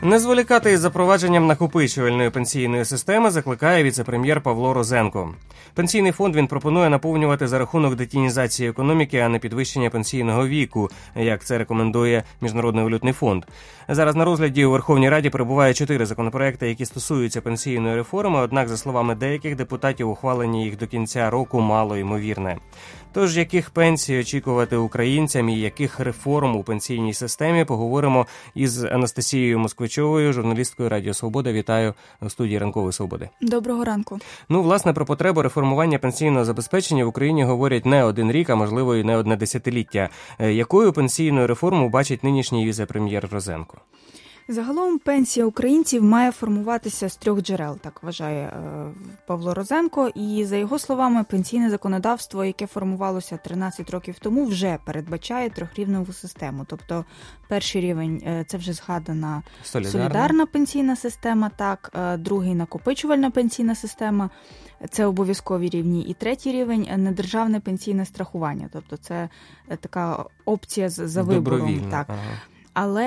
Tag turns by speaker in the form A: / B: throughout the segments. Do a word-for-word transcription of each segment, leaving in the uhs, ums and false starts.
A: Не зволікати із запровадженням накопичувальної пенсійної системи закликає віце-прем'єр Павло Розенко. Пенсійний фонд він пропонує наповнювати за рахунок детінізації економіки, а не підвищення пенсійного віку, як це рекомендує Міжнародний валютний фонд. Зараз на розгляді у Верховній Раді перебуває чотири законопроекти, які стосуються пенсійної реформи, однак, за словами деяких депутатів, ухвалення їх до кінця року мало ймовірне. Тож, яких пенсій очікувати українцям і яких реформ у пенсійній системі, поговоримо із Анастасією Москвичовою, журналісткою Радіо Свобода. Вітаю в студії Ранкової Свободи.
B: Доброго ранку.
A: Ну, власне, про потребу реформування пенсійного забезпечення в Україні говорять не один рік, а можливо і не одне десятиліття. Якою пенсійну реформу бачить нинішній віце-прем'єр Розенко?
B: Загалом пенсія українців має формуватися з трьох джерел, так вважає е, Павло Розенко. І, за його словами, пенсійне законодавство, яке формувалося тринадцять років тому, вже передбачає трьохрівневу систему. Тобто перший рівень е, – це вже згадана солідарна, солідарна пенсійна система, так, е, другий – накопичувальна пенсійна система, це обов'язкові рівні, і третій рівень – недержавне пенсійне страхування. Тобто це е, така опція за вибором. Так.
A: Ага.
B: Але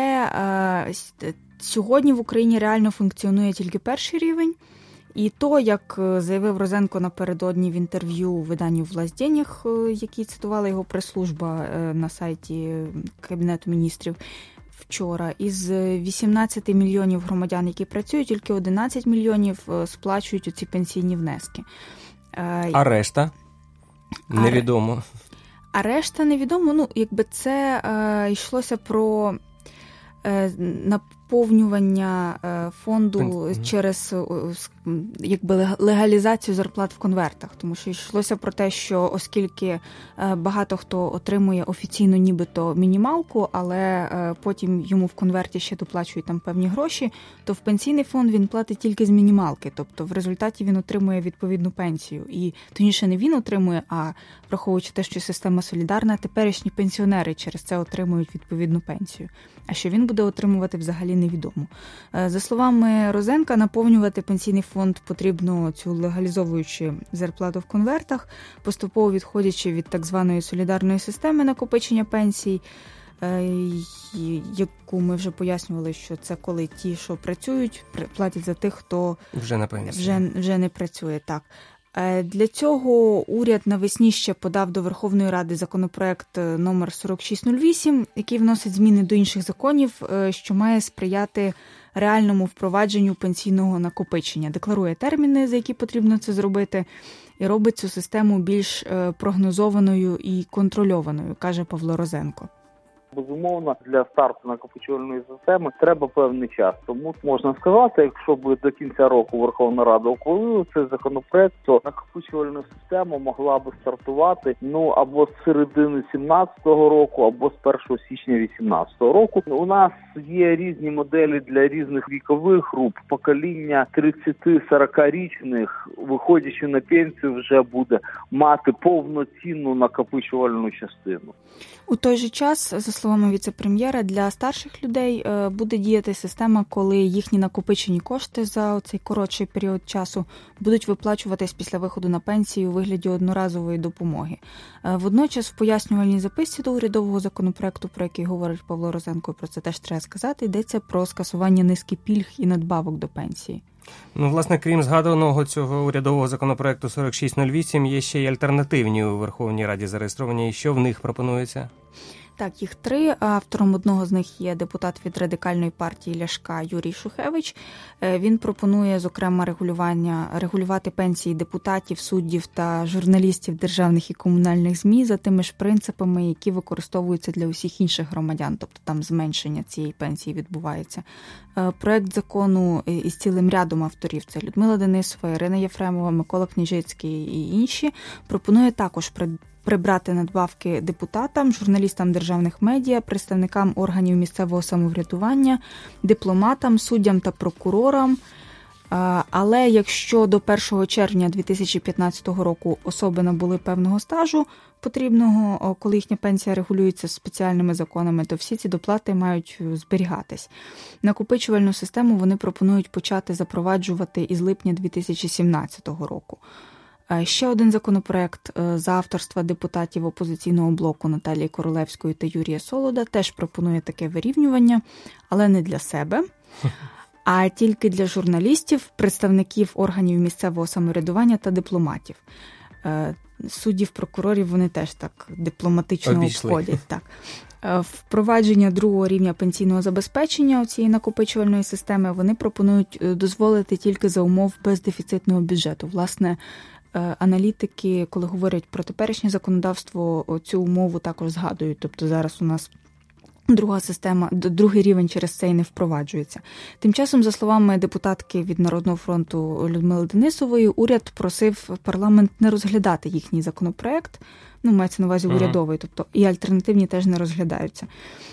B: е, сьогодні в Україні реально функціонує тільки перший рівень. І то, як заявив Розенко напередодні в інтерв'ю виданню «Власть денег», який цитувала його прес-служба на сайті Кабінету міністрів вчора, із вісімнадцяти мільйонів громадян, які працюють, тільки одинадцять мільйонів сплачують оці пенсійні внески.
A: А решта? Невідомо.
B: А решта невідомо. Ну, якби це е, йшлося про е, наповнювання е, фонду mm-hmm. через е, якби легалізацію зарплат в конвертах. Тому що йшлося про те, що оскільки е, багато хто отримує офіційно нібито мінімалку, але е, потім йому в конверті ще доплачують там певні гроші, то в пенсійний фонд він платить тільки з мінімалки. Тобто в результаті він отримує відповідну пенсію. І тоніше не він отримує, а враховуючи те, що система солідарна, теперішні пенсіонери через це отримують відповідну пенсію. А що він буде отримувати, взагалі невідомо. За словами Розенка, наповнювати пенсійний фонд потрібно цю легалізовуючи зарплату в конвертах, поступово відходячи від так званої солідарної системи накопичення пенсій, яку ми вже пояснювали, що це коли ті, що працюють, платять за тих, хто
A: вже не, пенсії.
B: вже, вже не працює. Так. Для цього уряд навесні ще подав до Верховної Ради законопроект номер сорок шість нуль вісім, який вносить зміни до інших законів, що має сприяти реальному впровадженню пенсійного накопичення. Декларує терміни, за які потрібно це зробити, і робить цю систему більш прогнозованою і контрольованою, каже Павло Розенко.
C: Безумовно, для старту накопичувальної системи треба певний час. Тому можна сказати, якщо б до кінця року Верховна Рада ухвалила цей законопроект, то накопичувальна система могла б стартувати ну або з середини сімнадцятого року, або з першого січня вісімнадцятого року. У нас є різні моделі для різних вікових груп. Покоління тридцять-сорокарічних, виходячи на пенсію, вже буде мати повноцінну накопичувальну частину.
B: У той же час, за словами віце-прем'єра, для старших людей буде діяти система, коли їхні накопичені кошти за цей коротший період часу будуть виплачуватись після виходу на пенсію у вигляді одноразової допомоги. Водночас в пояснювальній записці до урядового законопроекту, про який говорить Павло Розенко, про це теж треба сказати, йдеться про скасування низки пільг і надбавок до пенсії.
A: Ну, власне, крім згаданого цього урядового законопроекту сорок шість нуль вісім, є ще й альтернативні у Верховній Раді зареєстровані. І що в них пропонується?
B: Так, їх три. Автором одного з них є депутат від Радикальної партії Ляшка Юрій Шухевич. Він пропонує, зокрема, регулювання, регулювати пенсії депутатів, суддів та журналістів державних і комунальних ЗМІ за тими ж принципами, які використовуються для усіх інших громадян, тобто там зменшення цієї пенсії відбувається. Проект закону із цілим рядом авторів, це Людмила Денисова, Ірина Єфремова, Микола Княжицький і інші, пропонує також прибрати надбавки депутатам, журналістам державних медіа, представникам органів місцевого самоврядування, дипломатам, суддям та прокурорам. Але якщо до першого червня дві тисячі п'ятнадцятого року особи набули певного стажу потрібного, коли їхня пенсія регулюється спеціальними законами, то всі ці доплати мають зберігатись. Накопичувальну систему вони пропонують почати запроваджувати із липня дві тисячі сімнадцятого року. Ще один законопроект за авторства депутатів опозиційного блоку Наталії Королевської та Юрія Солода теж пропонує таке вирівнювання, але не для себе, а тільки для журналістів, представників органів місцевого самоврядування та дипломатів. Суддів, прокурорів вони теж так дипломатично
A: обійшли.
B: Обходять. Так. Впровадження другого рівня пенсійного забезпечення цієї накопичувальної системи вони пропонують дозволити тільки за умов бездефіцитного бюджету. Власне, аналітики, коли говорять про теперішнє законодавство, цю умову також згадують. Тобто зараз у нас друга система, другий рівень через це і не впроваджується. Тим часом, за словами депутатки від Народного фронту Людмили Денисової, уряд просив парламент не розглядати їхній законопроект, ну, мається на увазі урядовий, тобто і альтернативні теж не розглядаються.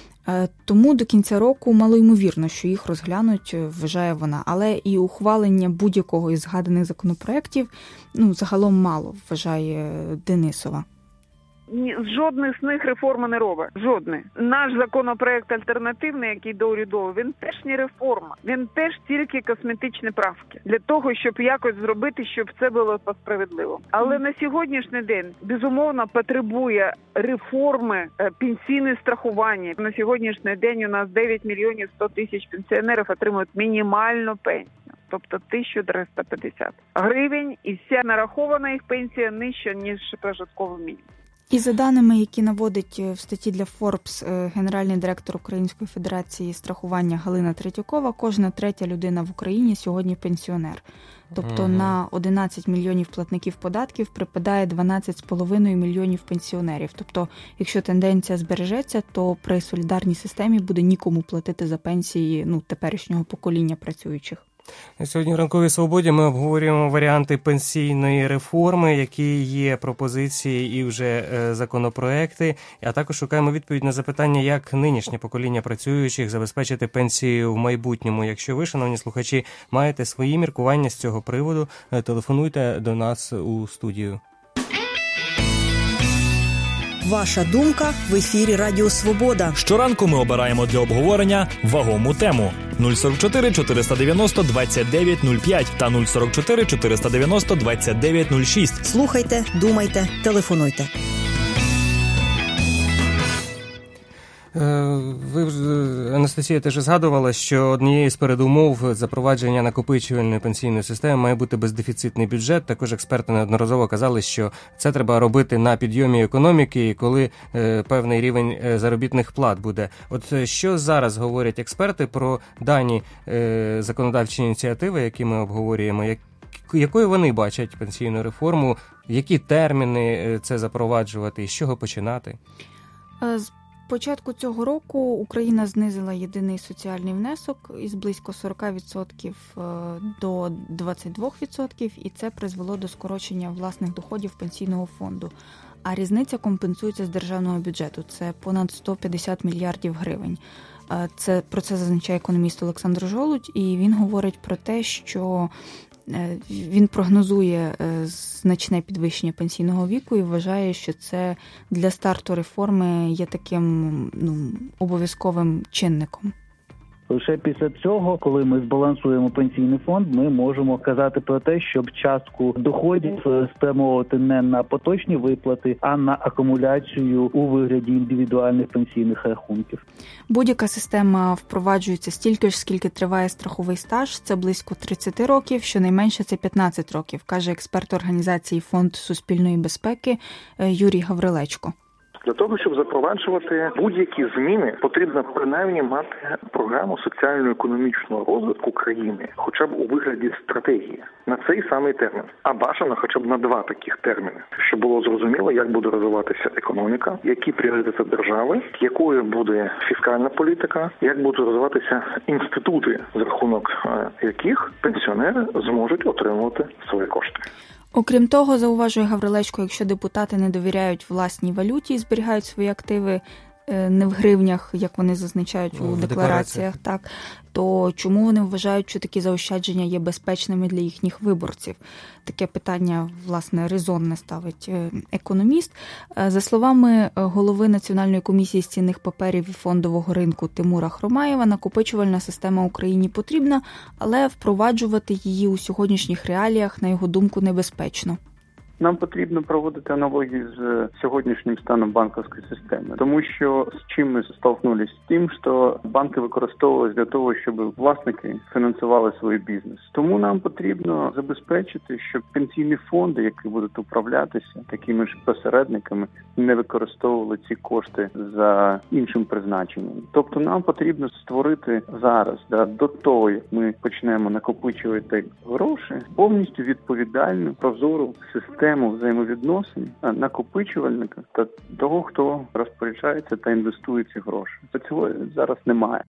B: Тому до кінця року малоймовірно, що їх розглянуть, вважає вона. Але і ухвалення будь-якого із згаданих законопроєктів, ну, загалом мало, вважає Денисова.
D: Ні, жодних з них реформи не робить. Жодний. Наш законопроект альтернативний, який доурядовий, він теж не реформа. Він теж тільки косметичні правки. Для того, щоб якось зробити, щоб це було справедливо. Але на сьогоднішній день, безумовно, потребує реформи пенсійне страхування. На сьогоднішній день у нас дев'ять мільйонів сто тисяч пенсіонерів отримують мінімальну пенсію. Тобто тисяча триста п'ятдесят гривень, і вся нарахована їх пенсія нижча, ніж прожитковий мінімум.
B: І за даними, які наводить в статті для Forbes генеральний директор Української федерації страхування Галина Третьякова, кожна третя людина в Україні сьогодні пенсіонер. Тобто угу. на одинадцять мільйонів платників податків припадає дванадцять з половиною мільйонів пенсіонерів. Тобто, якщо тенденція збережеться, то при солідарній системі буде нікому платити за пенсії, ну, теперішнього покоління працюючих.
A: Сьогодні в «Ранковій свободі» ми обговорюємо варіанти пенсійної реформи, які є пропозиції і вже законопроекти, а також шукаємо відповідь на запитання, як нинішнє покоління працюючих забезпечити пенсію в майбутньому. Якщо ви, шановні слухачі, маєте свої міркування з цього приводу, телефонуйте до нас у студію.
E: Ваша думка в ефірі Радіо Свобода.
F: Щоранку ми обираємо для обговорення вагому тему. нуль сорок чотири чотириста дев'яносто двадцять дев'ять нуль п'ять та нуль сорок чотири чотириста дев'яносто двадцять дев'ять нуль шість.
E: Слухайте, думайте, телефонуйте.
A: Ви, Анастасія, теж згадувала, що однією з передумов запровадження накопичувальної пенсійної системи має бути бездефіцитний бюджет. Також експерти неодноразово казали, що це треба робити на підйомі економіки, коли е, певний рівень заробітних плат буде. От що зараз говорять експерти про дані е, законодавчі ініціативи, які ми обговорюємо, як, якою вони бачать пенсійну реформу, які терміни це запроваджувати і з чого починати?
B: З початку цього року Україна знизила єдиний соціальний внесок із близько сорок відсотків до двадцять два відсотки, і це призвело до скорочення власних доходів пенсійного фонду. А різниця компенсується з державного бюджету. Це понад сто п'ятдесят мільярдів гривень. Це, про це зазначає економіст Олександр Жолудь, і він говорить про те, що він прогнозує значне підвищення пенсійного віку і вважає, що це для старту реформи є таким, ну, обов'язковим чинником.
G: Лише після цього, коли ми збалансуємо пенсійний фонд, ми можемо казати про те, щоб частку доходів спрямовувати не на поточні виплати, а на акумуляцію у вигляді індивідуальних пенсійних рахунків.
B: Будь-яка система впроваджується стільки ж, скільки триває страховий стаж. Це близько тридцять років, щонайменше це п'ятнадцять років, каже експерт організації Фонд суспільної безпеки Юрій Гаврилечко.
H: Для того, щоб запроваджувати будь-які зміни, потрібно принаймні мати програму соціально-економічного розвитку країни, хоча б у вигляді стратегії, на цей самий термін. А бажано хоча б на два таких терміни, щоб було зрозуміло, як буде розвиватися економіка, які пріоритети держави, якою буде фіскальна політика, як будуть розвиватися інститути, за рахунок яких пенсіонери зможуть отримувати свої кошти.
B: Окрім того, зауважує Гаврилечко, якщо депутати не довіряють власній валюті і зберігають свої активи не в гривнях, як вони зазначають у деклараціях, деклараціях, так, то чому вони вважають, що такі заощадження є безпечними для їхніх виборців? Таке питання, власне, резонне ставить економіст. За словами голови Національної комісії з цінних паперів і фондового ринку Тимура Хромаєва, накопичувальна система Україні потрібна, але впроваджувати її у сьогоднішніх реаліях, на його думку, небезпечно.
I: Нам потрібно проводити аналогії з сьогоднішнім станом банківської системи, тому що з чим ми столкнулися? З тим, що банки використовувалися для того, щоб власники фінансували свій бізнес. Тому нам потрібно забезпечити, щоб пенсійні фонди, які будуть управлятися такими ж посередниками, не використовували ці кошти за іншим призначенням. Тобто нам потрібно створити зараз, да, до того, як ми почнемо накопичувати гроші, повністю відповідальну, прозору систему взаємовідносин накопичувальника та того, хто розпоряджається та інвестує ці гроші. Цього зараз немає.